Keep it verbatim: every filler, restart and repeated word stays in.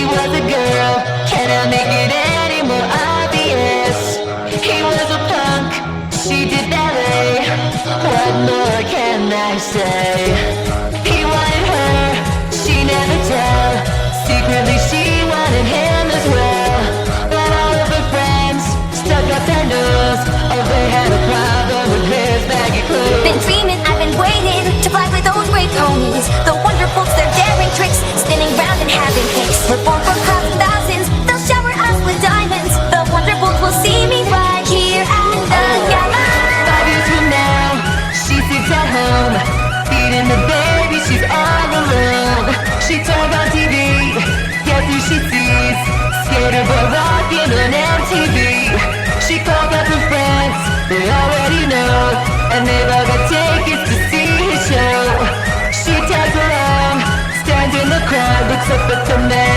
was a girl, can I make it any more obvious? He was a punk, she did ballet. What more can I say? He wanted her, she never tell. Secretly she wanted him as well. But all of her friends stuck up their nose. Oh, they had a problem with his baggy clothes. Been dreaming, I've been waiting to fly with those great ponies. The wonderfuls, they're daring tricks, spinning round and having kicks. We're born for crowds and thousands, they'll shower us with diamonds. The wonderfuls will see me right here at the gala. Five years from now, she sits at home, feeding the baby, she's all alone. She turned on T V, guess who she sees? Skater boy rocking on M T V. She called up her friends, they already know, and they've all got tickets to see his show. She tags along, stands in the crowd, looks up at the man.